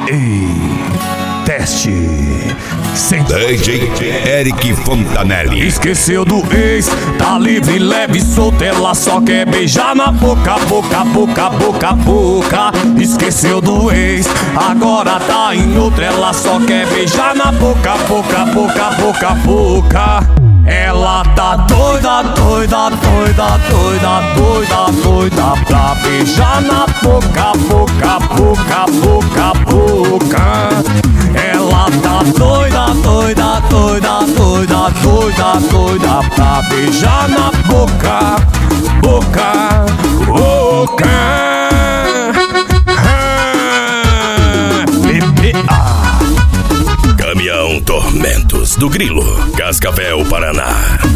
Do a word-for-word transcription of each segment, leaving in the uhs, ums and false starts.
Ei, teste. Sente. D J Eric Fontanelli. Esqueceu do ex, tá livre, leve, solto. Ela só quer beijar na boca, boca, boca, boca, boca. Esqueceu do ex, agora tá em outra. Ela só quer beijar na boca, boca, boca, boca, boca. Ela tá doida, doida, doida, doida, doida, doida pra beijar na boca, boca, boca, boca, boca. Ela tá doida, doida, doida, doida, doida, doida pra beijar na boca, boca, boca. Caminhão Tormentos do Grilo, Cascavel, Paraná.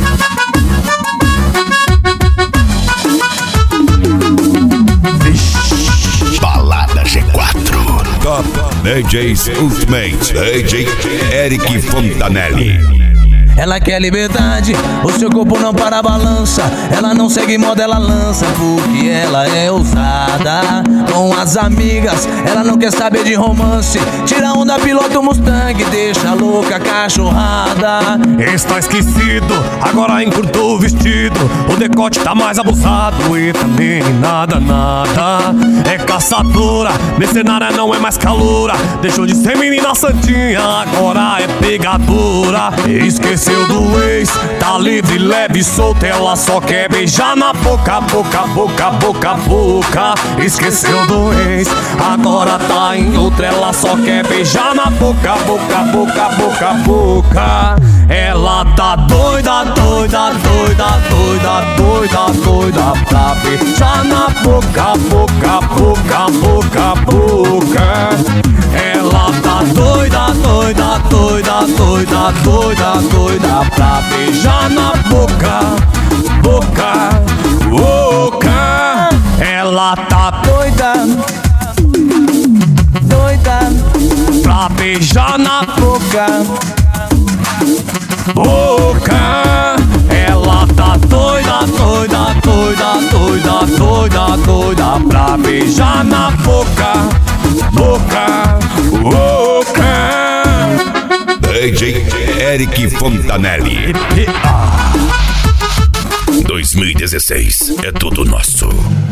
Balada G quatro. Top D Js Ultimate. D J Eric Fontanelli. Ela quer liberdade, o seu corpo não para a balança. Ela não segue moda, ela lança, porque ela é ousada. Com as amigas, ela não quer saber de romance. Tira onda, pilota o Mustang, deixa louca cachorrada. Está esquecido, agora encurtou o vestido. O decote tá mais abusado e também nada, nada. É caçadora, mercenária não é mais caloura. Deixou de ser menina santinha, agora é pegadora. Esqueceu do ex, tá livre, leve, solta. Ela só quer beijar na boca, boca, boca, boca, boca. Esqueceu do ex, agora tá em outra. Ela só quer beijar na boca, boca, boca, boca, boca. Ela tá doida, doida, doida, doida, doida, doida pra beijar na boca, boca, boca, boca, boca. Ela tá doida, doida, doida, doida, doida, doida pra beijar na boca, boca, boca. Ela tá doida, doida pra beijar na boca, boca. Ela tá doida, doida, doida, doida, doida, doida pra beijar na boca, boca, boca. D J Eric Fontanelli. dois mil e dezesseis é tudo nosso.